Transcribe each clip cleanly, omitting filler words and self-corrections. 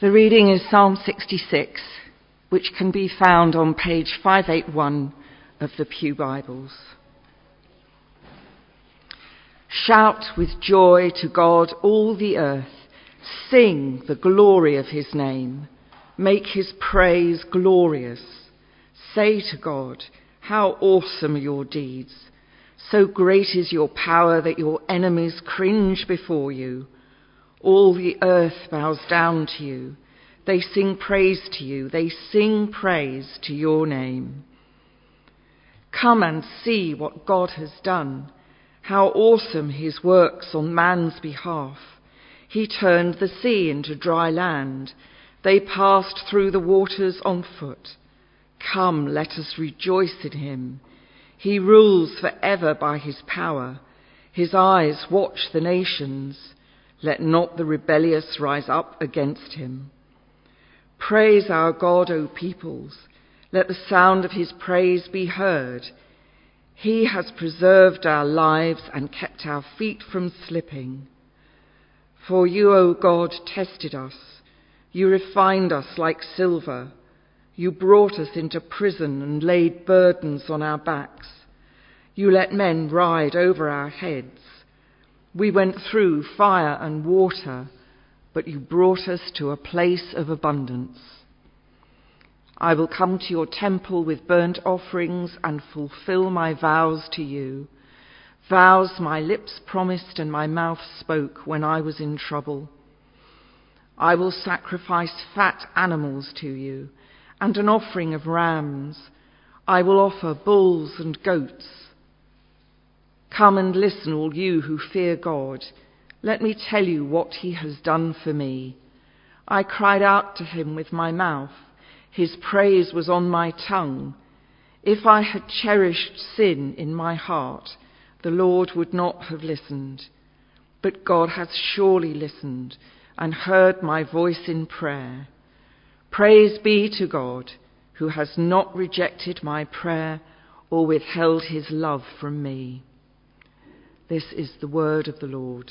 The reading is Psalm 66, which can be found on page 581 of the Pew Bibles. Shout with joy to God, all the earth. Sing the glory of his name. Make his praise glorious. Say to God, how awesome are your deeds. So great is your power that your enemies cringe before you. All the earth bows down to you. They sing praise to you. They sing praise to your name. Come and see what God has done. How awesome his works on man's behalf. He turned the sea into dry land. They passed through the waters on foot. Come, let us rejoice in him. He rules forever by his power. His eyes watch the nations. Let not the rebellious rise up against him. Praise our God, O peoples. Let the sound of his praise be heard. He has preserved our lives and kept our feet from slipping. For you, O God, tested us. You refined us like silver. You brought us into prison and laid burdens on our backs. You let men ride over our heads. We went through fire and water, but you brought us to a place of abundance. I will come to your temple with burnt offerings and fulfill my vows to you, vows my lips promised and my mouth spoke when I was in trouble. I will sacrifice fat animals to you and an offering of rams. I will offer bulls and goats. Come and listen, all you who fear God. Let me tell you what he has done for me. I cried out to him with my mouth. His praise was on my tongue. If I had cherished sin in my heart, the Lord would not have listened. But God hath surely listened and heard my voice in prayer. Praise be to God, who has not rejected my prayer or withheld his love from me. This is the word of the Lord.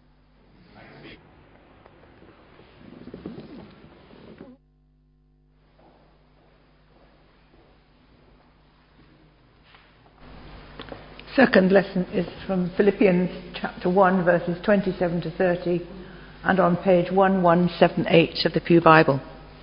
Second lesson is from Philippians chapter 1, verses 27 to 30, and on page 1178 of the Pew Bible.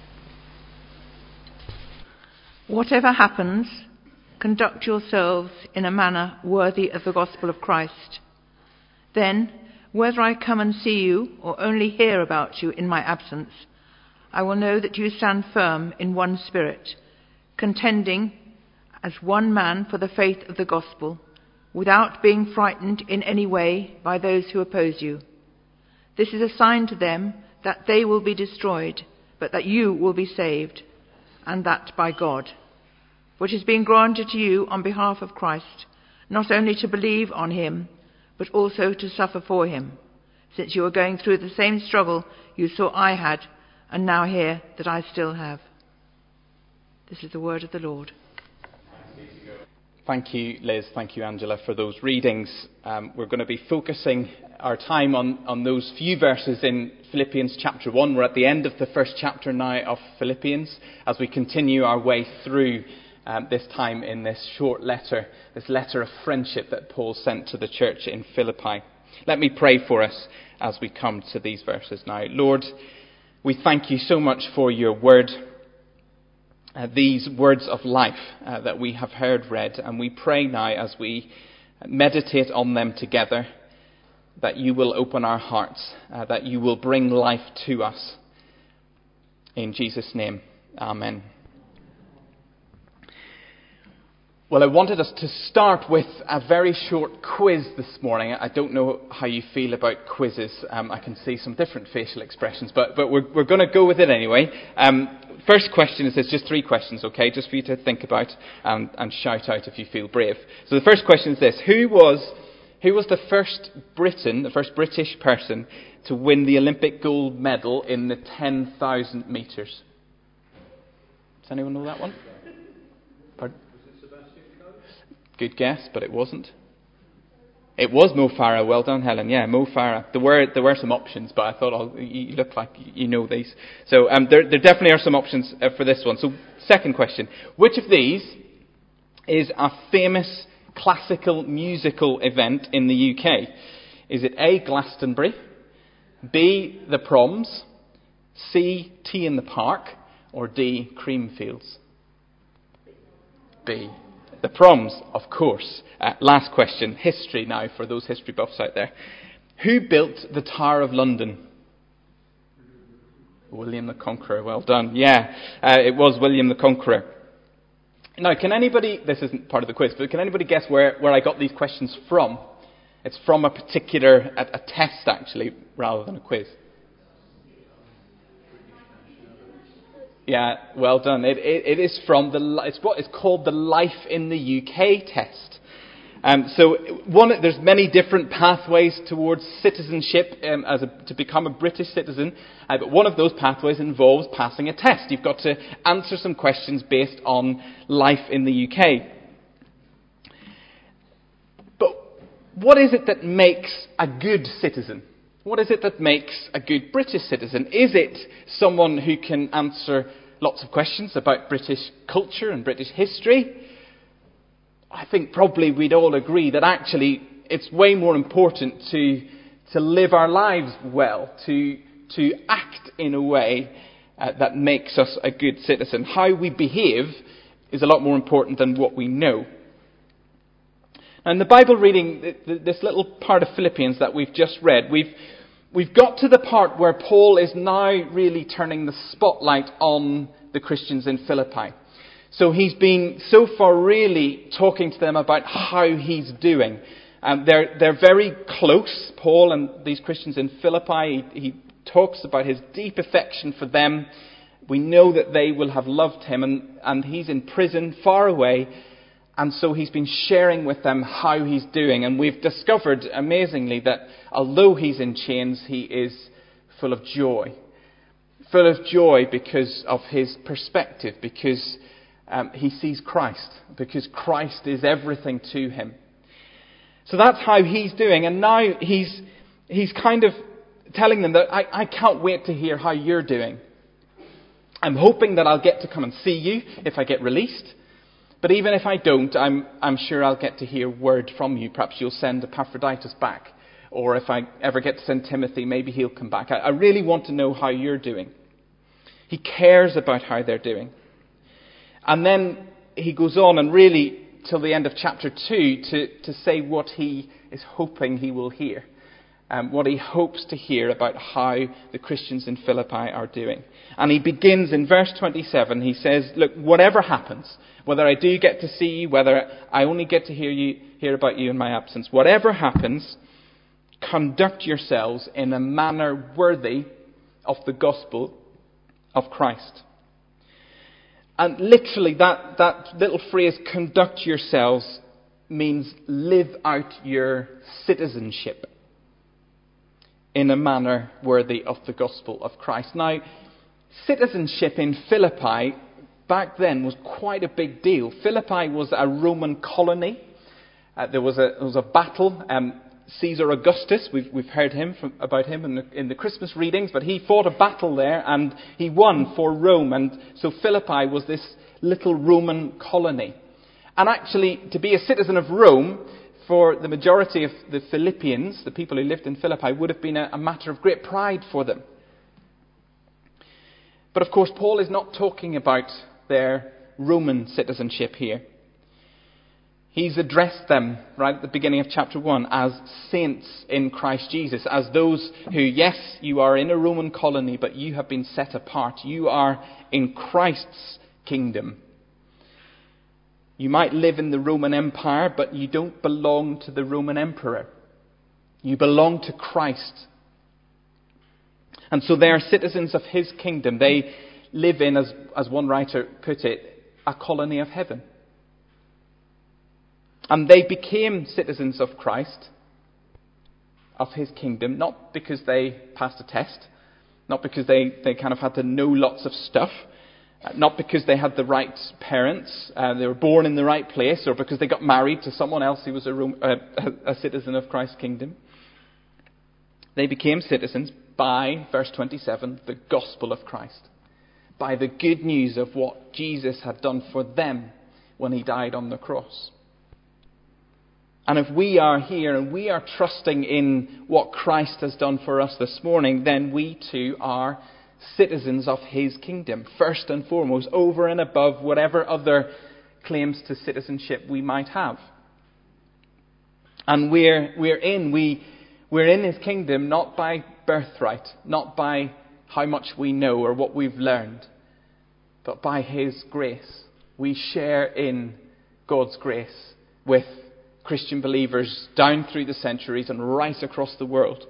Whatever happens, conduct yourselves in a manner worthy of the gospel of Christ. Then, whether I come and see you or only hear about you in my absence, I will know that you stand firm in one spirit, contending as one man for the faith of the gospel, without being frightened in any way by those who oppose you. This is a sign to them that they will be destroyed, but that you will be saved, and that by God, which has been granted to you on behalf of Christ, not only to believe on him, but also to suffer for him, since you are going through the same struggle you saw I had, and now hear that I still have. This is the word of the Lord. Thank you, Liz. Thank you, Angela, for those readings. We're going to be focusing our time on those few verses in Philippians chapter 1. We're at the end of the first chapter now of Philippians as we continue our way through this time in this short letter, this letter of friendship that Paul sent to the church in Philippi. Let me pray for us as we come to these verses now. Lord, we thank you so much for your word, these words of life that we have heard read, and we pray now as we meditate on them together that you will open our hearts, that you will bring life to us. In Jesus' name, amen. Well, I wanted us to start with a very short quiz this morning. I don't know how you feel about quizzes. I can see some different facial expressions, but we're going to go with it anyway. First question is, there's just 3 questions, okay, just for you to think about and shout out if you feel brave. So the first question is this: Who was the first Briton, the first British person to win the Olympic gold medal in the 10,000 metres? Does anyone know that one? Pardon? Good guess, but it wasn't. It was Mo Farah. Well done, Helen. Yeah, Mo Farah. There were some options, but I thought, you look like you know these. So there definitely are some options for this one. So second question. Which of these is a famous classical musical event in the UK? Is it A, Glastonbury, B, the Proms, C, Tea in the Park, or D, Creamfields? B. The Proms, of course. Last question. History now, for those history buffs out there. Who built the Tower of London? William the Conqueror. Well done. Yeah, it was William the Conqueror. Now, can anybody, this isn't part of the quiz, but can anybody guess where I got these questions from? It's from a particular, a test actually, rather than a quiz. Yeah, well done. It is from it's what is called the Life in the UK test. There's many different pathways towards citizenship to become a British citizen, but one of those pathways involves passing a test. You've got to answer some questions based on life in the UK. But what is it that makes a good citizen? What is it that makes a good British citizen? Is it someone who can answer lots of questions about British culture and British history? I think probably we'd all agree that actually it's way more important to live our lives well, to act in a way that makes us a good citizen. How we behave is a lot more important than what we know. And in the Bible reading, this little part of Philippians that we've just read, we've got to the part where Paul is now really turning the spotlight on the Christians in Philippi. So he's been so far really talking to them about how he's doing. They're very close, Paul and these Christians in Philippi. He talks about his deep affection for them. We know that they will have loved him, and he's in prison far away. And so he's been sharing with them how he's doing. And we've discovered, amazingly, that although he's in chains, he is full of joy. Full of joy because of his perspective, because he sees Christ, because Christ is everything to him. So that's how he's doing. And now he's kind of telling them that I can't wait to hear how you're doing. I'm hoping that I'll get to come and see you if I get released. But even if I don't, I'm sure I'll get to hear word from you. Perhaps you'll send Epaphroditus back. Or if I ever get to send Timothy, maybe he'll come back. I really want to know how you're doing. He cares about how they're doing. And then he goes on and really, till the end of chapter 2, to say what he is hoping he will hear. What he hopes to hear about how the Christians in Philippi are doing. And he begins in verse 27. He says, look, whatever happens, whether I do get to see you, whether I only get to hear about you in my absence, whatever happens, conduct yourselves in a manner worthy of the gospel of Christ. And literally that little phrase, conduct yourselves, means live out your citizenship in a manner worthy of the gospel of Christ. Now, citizenship in Philippi back then was quite a big deal. Philippi was a Roman colony. There was a battle. Caesar Augustus, we've heard about him in the Christmas readings, but he fought a battle there and he won for Rome. And so Philippi was this little Roman colony. And actually, to be a citizen of Rome, for the majority of the Philippians, the people who lived in Philippi, would have been a matter of great pride for them. But of course, Paul is not talking about their Roman citizenship here. He's addressed them right at the beginning of chapter 1 as saints in Christ Jesus, as those who, yes, you are in a Roman colony, but you have been set apart. You are in Christ's kingdom. You might live in the Roman Empire, but you don't belong to the Roman emperor. You belong to Christ. And so they are citizens of his kingdom. They live in, as one writer put it, a colony of heaven. And they became citizens of Christ, of his kingdom, not because they passed a test, not because they kind of had to know lots of stuff, Not because they had the right parents, they were born in the right place, or because they got married to someone else who was a citizen of Christ's kingdom. They became citizens by, verse 27, the gospel of Christ. By the good news of what Jesus had done for them when he died on the cross. And if we are here and we are trusting in what Christ has done for us this morning, then we too are citizens of his kingdom, first and foremost, over and above whatever other claims to citizenship we might have. And we're in his kingdom not by birthright, not by how much we know or what we've learned, but by his grace. We share in God's grace with Christian believers down through the centuries and right across the world.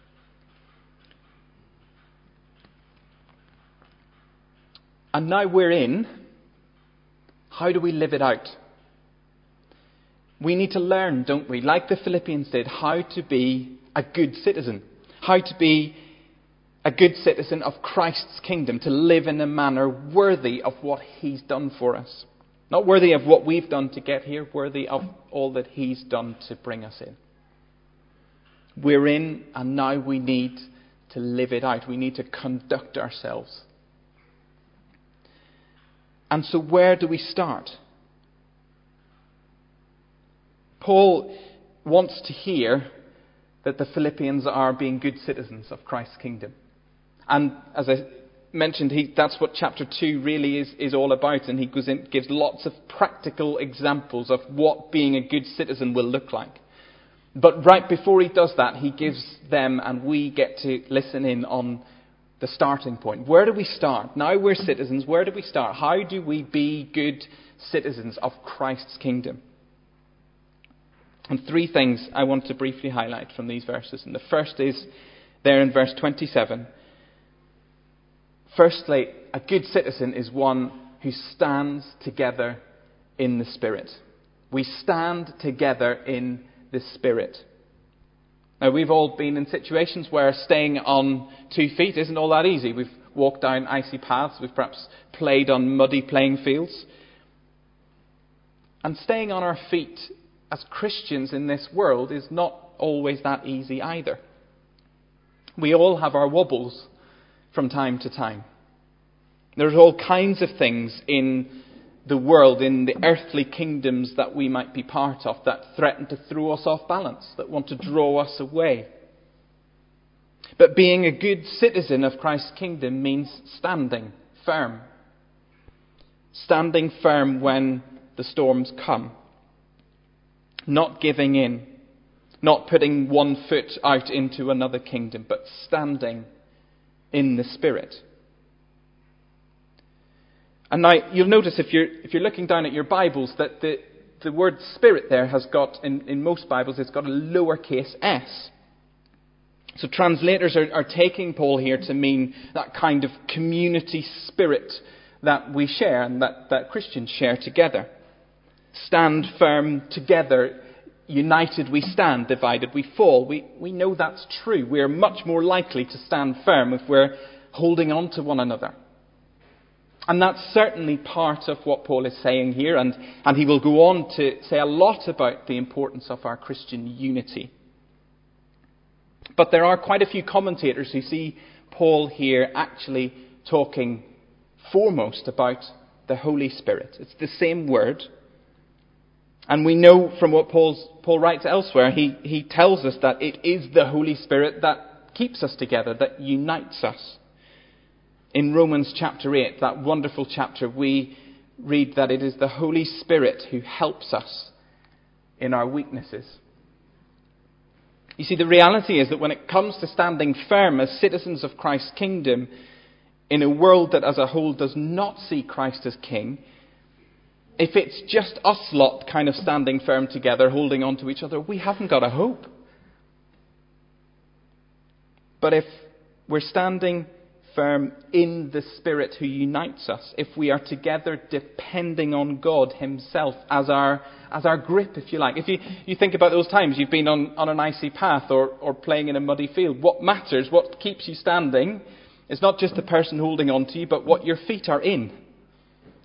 And now we're in. How do we live it out? We need to learn, don't we, like the Philippians did, how to be a good citizen. How to be a good citizen of Christ's kingdom, to live in a manner worthy of what he's done for us. Not worthy of what we've done to get here, worthy of all that he's done to bring us in. We're in, and now we need to live it out. We need to conduct ourselves. And so where do we start? Paul wants to hear that the Philippians are being good citizens of Christ's kingdom. And as I mentioned, that's what chapter 2 really is all about. And he gives lots of practical examples of what being a good citizen will look like. But right before he does that, he gives them, and we get to listen in on the starting point. Where do we start? Now we're citizens, where do we start? How do we be good citizens of Christ's kingdom? And 3 things I want to briefly highlight from these verses. And the first is there in verse 27. Firstly, a good citizen is one who stands together in the Spirit. We stand together in the Spirit. Now, we've all been in situations where staying on 2 feet isn't all that easy. We've walked down icy paths. We've perhaps played on muddy playing fields. And staying on our feet as Christians in this world is not always that easy either. We all have our wobbles from time to time. There's all kinds of things in the world, in the earthly kingdoms that we might be part of, that threaten to throw us off balance, that want to draw us away. But being a good citizen of Christ's kingdom means standing firm. Standing firm when the storms come. Not giving in. Not putting one foot out into another kingdom, but standing in the Spirit. And now you'll notice if you're looking down at your Bibles that the word Spirit there has got, in most Bibles, it's got a lowercase s. So translators are taking Paul here to mean that kind of community spirit that we share and that Christians share together. Stand firm together. United we stand, divided we fall. We know that's true. We're much more likely to stand firm if we're holding on to one another. And that's certainly part of what Paul is saying here, and he will go on to say a lot about the importance of our Christian unity. But there are quite a few commentators who see Paul here actually talking foremost about the Holy Spirit. It's the same word. And we know from what Paul writes elsewhere, he tells us that it is the Holy Spirit that keeps us together, that unites us. In Romans chapter 8, that wonderful chapter, we read that it is the Holy Spirit who helps us in our weaknesses. You see, the reality is that when it comes to standing firm as citizens of Christ's kingdom, in a world that as a whole does not see Christ as king, if it's just us lot kind of standing firm together, holding on to each other, we haven't got a hope. But if we're standing firm in the Spirit who unites us, if we are together depending on God himself as our grip, if you like. If you think about those times you've been on an icy path or playing in a muddy field, what matters, what keeps you standing, is not just the person holding on to you, but what your feet are in.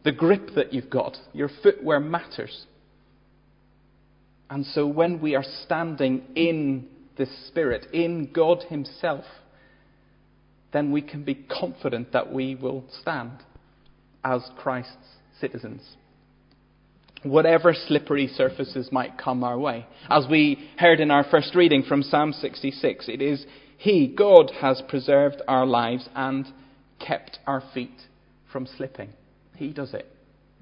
The grip that you've got, your footwear matters. And so when we are standing in the Spirit, in God himself, then we can be confident that we will stand as Christ's citizens. Whatever slippery surfaces might come our way. As we heard in our first reading from Psalm 66, it is He, God, has preserved our lives and kept our feet from slipping. He does it.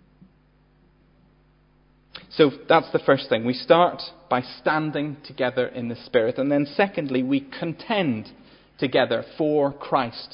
So that's the first thing. We start by standing together in the Spirit. And then secondly, we contend together for Christ.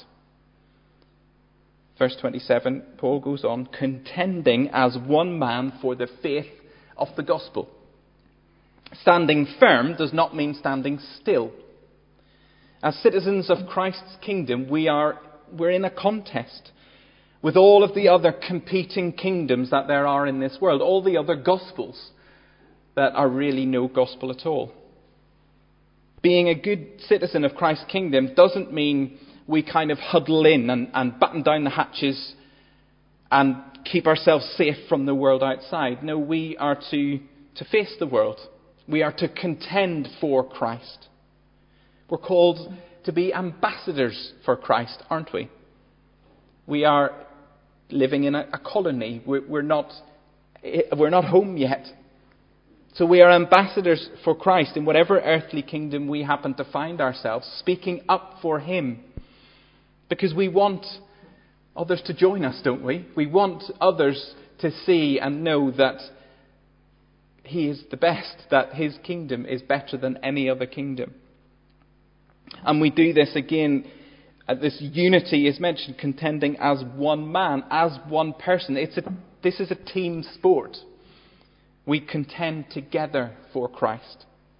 Verse 27, Paul goes on, contending as one man for the faith of the gospel. Standing firm does not mean standing still. As citizens of Christ's kingdom, we're in a contest with all of the other competing kingdoms that there are in this world, all the other gospels that are really no gospel at all. Being a good citizen of Christ's kingdom doesn't mean we kind of huddle in and batten down the hatches and keep ourselves safe from the world outside. No, we are to face the world. We are to contend for Christ. We're called to be ambassadors for Christ, aren't we? We are living in a colony. We're not home yet. So we are ambassadors for Christ in whatever earthly kingdom we happen to find ourselves, speaking up for him. Because we want others to join us, don't we? We want others to see and know that he is the best, that his kingdom is better than any other kingdom. And we do this again. This unity is mentioned, contending as one man, as one person. This is a team sport. We contend together for Christ.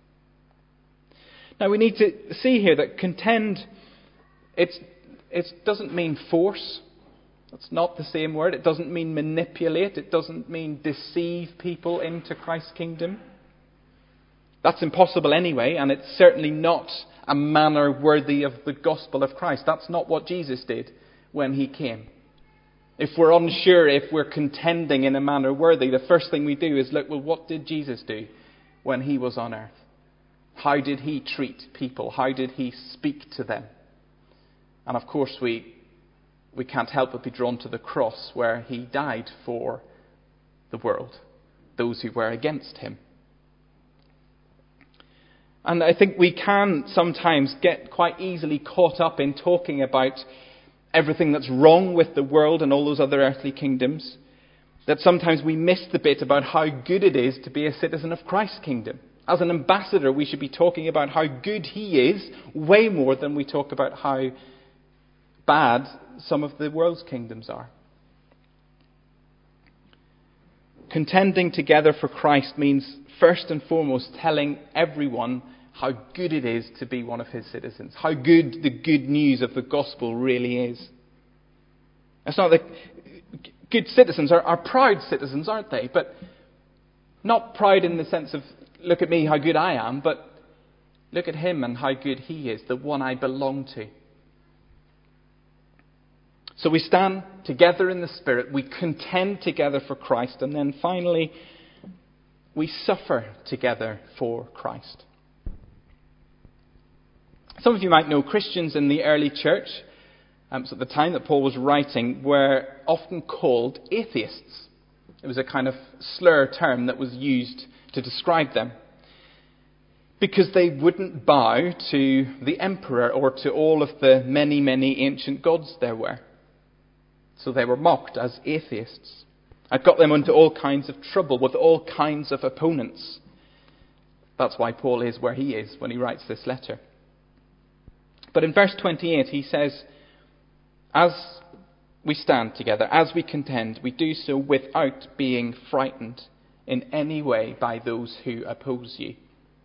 Now we need to see here that contend, it doesn't mean force. It's not the same word. It doesn't mean manipulate. It doesn't mean deceive people into Christ's kingdom. That's impossible anyway, and it's certainly not a manner worthy of the gospel of Christ. That's not what Jesus did when he came. If we're unsure if we're contending in a manner worthy, the first thing we do is look, well, what did Jesus do when he was on earth? How did he treat people? How did he speak to them? And of course we can't help but be drawn to the cross where he died for the world, those who were against him. And I think we can sometimes get quite easily caught up in talking about everything that's wrong with the world and all those other earthly kingdoms, that sometimes we miss the bit about how good it is to be a citizen of Christ's kingdom. As an ambassador, we should be talking about how good he is, way more than we talk about how bad some of the world's kingdoms are. Contending together for Christ means first and foremost telling everyone how good it is to be one of his citizens, how good the good news of the gospel really is. It's not that good citizens are proud citizens, aren't they? But not proud in the sense of, look at me, how good I am, but look at him and how good he is, the one I belong to. So we stand together in the Spirit, we contend together for Christ, and then finally, we suffer together for Christ. Some of you might know Christians in the early church, so at the time that Paul was writing, were often called atheists. It was a kind of slur term that was used to describe them. Because they wouldn't bow to the emperor or to all of the many, many ancient gods there were. So they were mocked as atheists. It got them into all kinds of trouble with all kinds of opponents. That's why Paul is where he is when he writes this letter. But in verse 28 he says, as we stand together, as we contend, we do so without being frightened in any way by those who oppose you.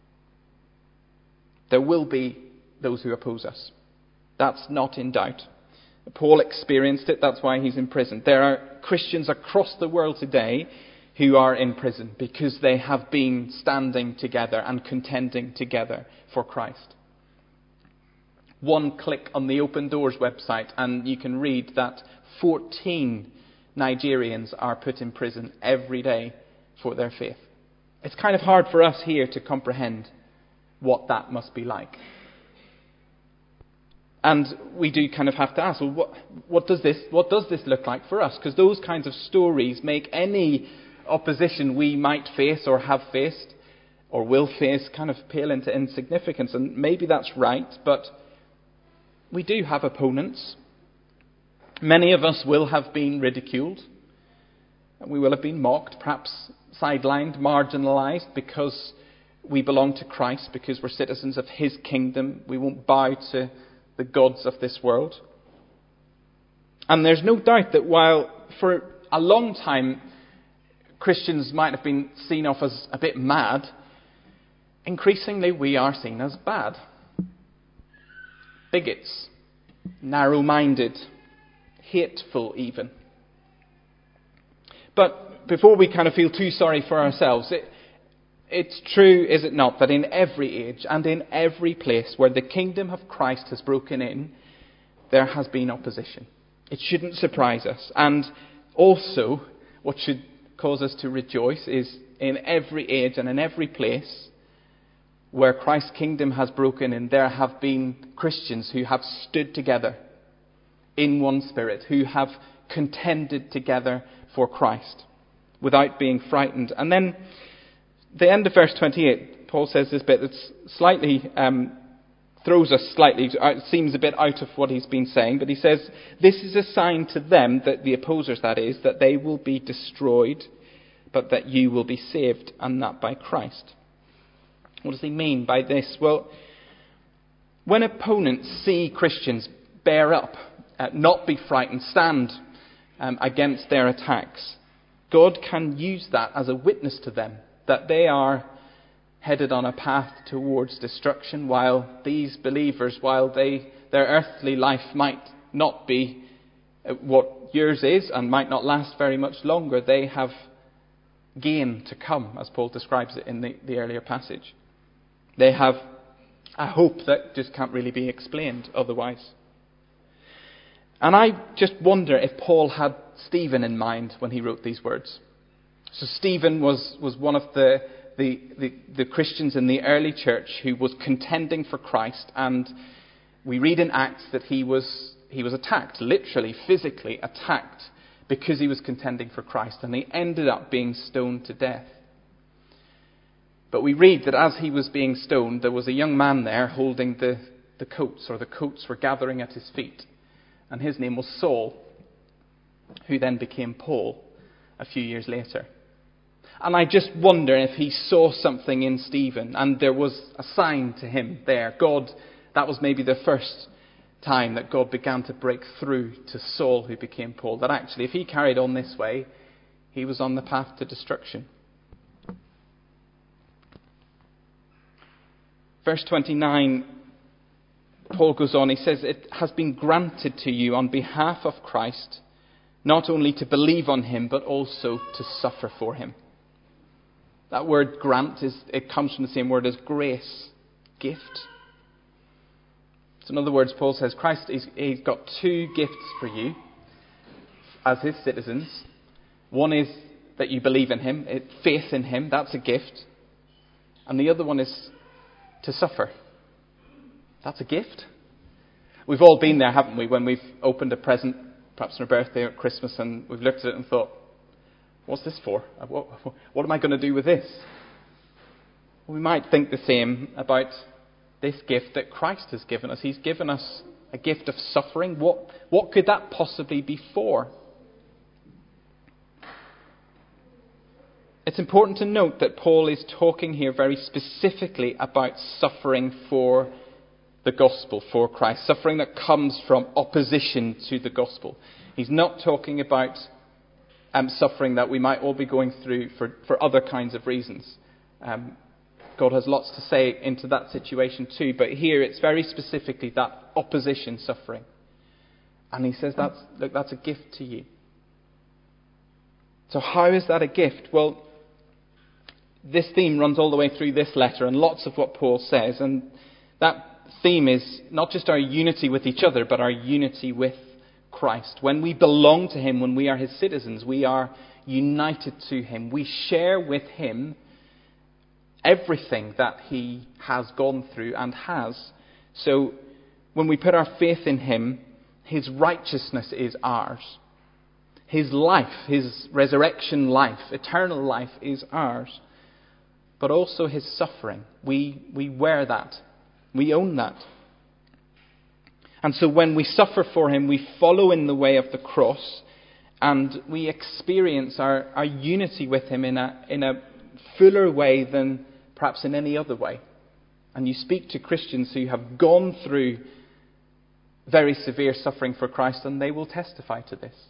There will be those who oppose us. That's not in doubt. Paul experienced it, that's why he's in prison. There are Christians across the world today who are in prison because they have been standing together and contending together for Christ. One click on the Open Doors website and you can read that 14 Nigerians are put in prison every day for their faith. It's kind of hard for us here to comprehend what that must be like. And we do kind of have to ask, well, what does this look like for us? Because those kinds of stories make any opposition we might face or have faced or will face kind of pale into insignificance. And maybe that's right, but we do have opponents. Many of us will have been ridiculed. We will have been mocked, perhaps sidelined, marginalised because we belong to Christ, because we're citizens of his kingdom. We won't bow to the gods of this world. And there's no doubt that while for a long time Christians might have been seen off as a bit mad, increasingly we are seen as bad. Bigots, narrow-minded, hateful even. But before we kind of feel too sorry for ourselves, it's true, is it not, that in every age and in every place where the kingdom of Christ has broken in, there has been opposition. It shouldn't surprise us. And also, what should cause us to rejoice is in every age and in every place where Christ's kingdom has broken in, there have been Christians who have stood together in one spirit, who have contended together for Christ without being frightened. And then the end of verse 28, Paul says this bit that's slightly throws us slightly, it seems a bit out of what he's been saying, but he says, this is a sign to them, that the opposers that is, that they will be destroyed, but that you will be saved, and that by Christ. What does he mean by this? Well, when opponents see Christians bear up, not be frightened, stand against their attacks, God can use that as a witness to them, that they are headed on a path towards destruction, while these believers, while their earthly life might not be what yours is and might not last very much longer, they have gain to come, as Paul describes it in the earlier passage. They have a hope that just can't really be explained otherwise. And I just wonder if Paul had Stephen in mind when he wrote these words. So Stephen was one of the Christians in the early church who was contending for Christ, and we read in Acts that he was attacked, literally, physically attacked, because he was contending for Christ, and he ended up being stoned to death. But we read that as he was being stoned, there was a young man there holding the coats, or the coats were gathering at his feet, and his name was Saul, who then became Paul a few years later. And I just wonder if he saw something in Stephen, and there was a sign to him there. That was maybe the first time that God began to break through to Saul, who became Paul, that actually if he carried on this way, he was on the path to destruction. Verse 29, Paul goes on, he says, it has been granted to you on behalf of Christ, not only to believe on him, but also to suffer for him. That word grant, it comes from the same word as grace, gift. So in other words, Paul says, Christ, he's got two gifts for you as his citizens. One is that you believe in him, faith in him, that's a gift. And the other one is to suffer. That's a gift. We've all been there, haven't we, when we've opened a present, perhaps on a birthday or at Christmas, and we've looked at it and thought, what's this for? What am I going to do with this? We might think the same about this gift that Christ has given us. He's given us a gift of suffering. What could that possibly be for? It's important to note that Paul is talking here very specifically about suffering for the gospel, for Christ. Suffering that comes from opposition to the gospel. He's not talking about suffering that we might all be going through for other kinds of reasons. God has lots to say into that situation too, but here it's very specifically that opposition suffering. And he says that's a gift to you. So how is that a gift? Well, this theme runs all the way through this letter and lots of what Paul says, and that theme is not just our unity with each other, but our unity with Christ. When we belong to him, when we are his citizens, we are united to him. We share with him everything that he has gone through and has. So when we put our faith in him, his righteousness is ours. His life, his resurrection life, eternal life is ours. But also his suffering. We wear that. We own that. And so when we suffer for him, we follow in the way of the cross, and we experience our unity with him in a fuller way than perhaps in any other way. And you speak to Christians who have gone through very severe suffering for Christ, and they will testify to this.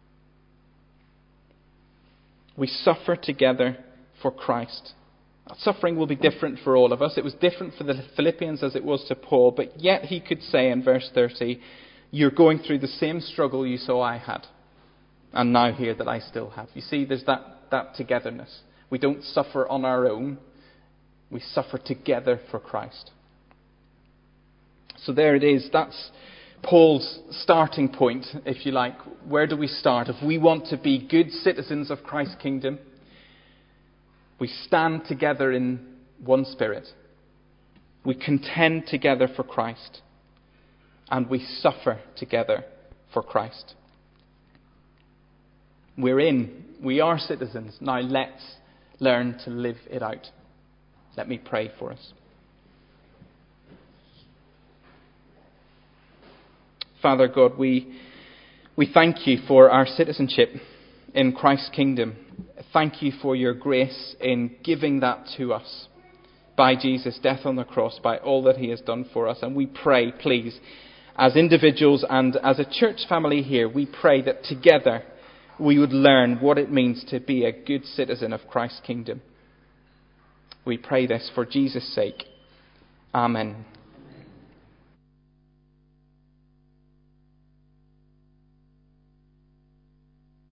We suffer together for Christ. Suffering will be different for all of us. It was different for the Philippians as it was to Paul, but yet he could say in verse 30, you're going through the same struggle you saw I had, and now hear that I still have. You see, there's that togetherness. We don't suffer on our own. We suffer together for Christ. So there it is. That's Paul's starting point, if you like. Where do we start? If we want to be good citizens of Christ's kingdom, we stand together in one spirit. We contend together for Christ. And we suffer together for Christ. We are citizens. Now let's learn to live it out. Let me pray for us. Father God, we thank you for our citizenship in Christ's kingdom. Thank you for your grace in giving that to us by Jesus' death on the cross, by all that he has done for us. And we pray, please, as individuals and as a church family here, we pray that together we would learn what it means to be a good citizen of Christ's kingdom. We pray this for Jesus' sake. Amen.